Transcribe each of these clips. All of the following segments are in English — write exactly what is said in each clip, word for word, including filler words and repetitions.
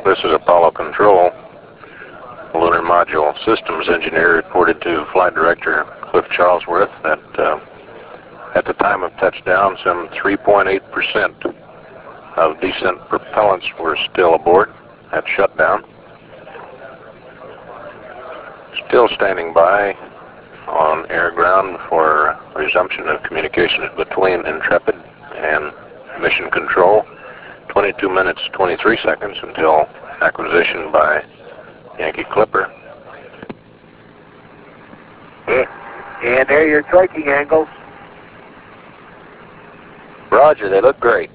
This is Apollo Control. Lunar Module Systems Engineer reported to Flight Director Cliff Charlesworth that uh, at the time of touchdown, some three point eight percent of descent propellants were still aboard at shutdown. Still standing by on air ground for resumption of communications between Intrepid and Mission Control. twenty-two minutes, twenty-three seconds until acquisition by Yankee Clipper. And there are your tracking angles. Roger, they look great.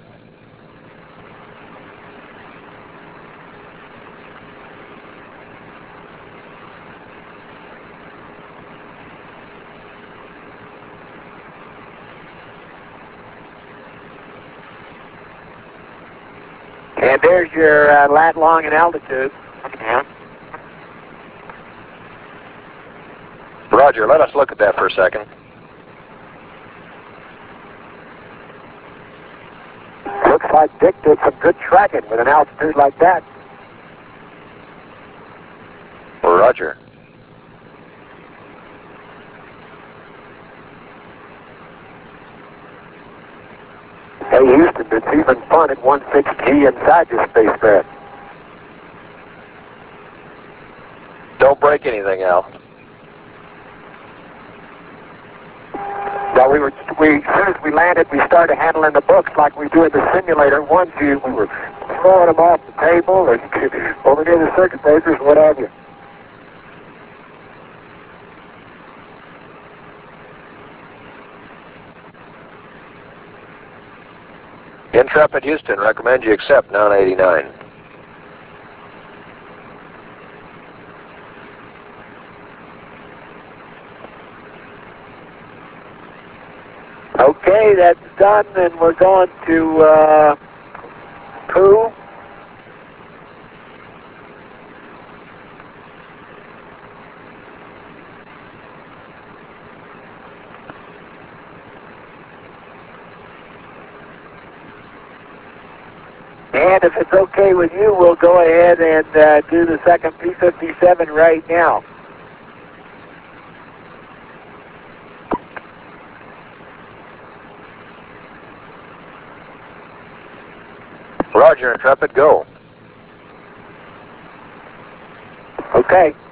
And there's your uh, lat long and altitude. Yeah. Roger, let us look at that for a second. Looks like Dick did some good tracking with an altitude like that. Roger. Hey Houston, it's even fun at one six G inside your spacecraft. Don't break anything, Al. Well, we were, we, as soon as we landed, we started handling the books like we do in the simulator. One view, we were throwing them off the table and over near the circuit breakers, what have you. Intrepid Houston, recommend you accept nine eighty-nine. Okay, that's done, and we're going to uh, Pooh. And if it's okay with you, we'll go ahead and uh, do the second P fifty-seven right now. Roger, Intrepid, go. Okay.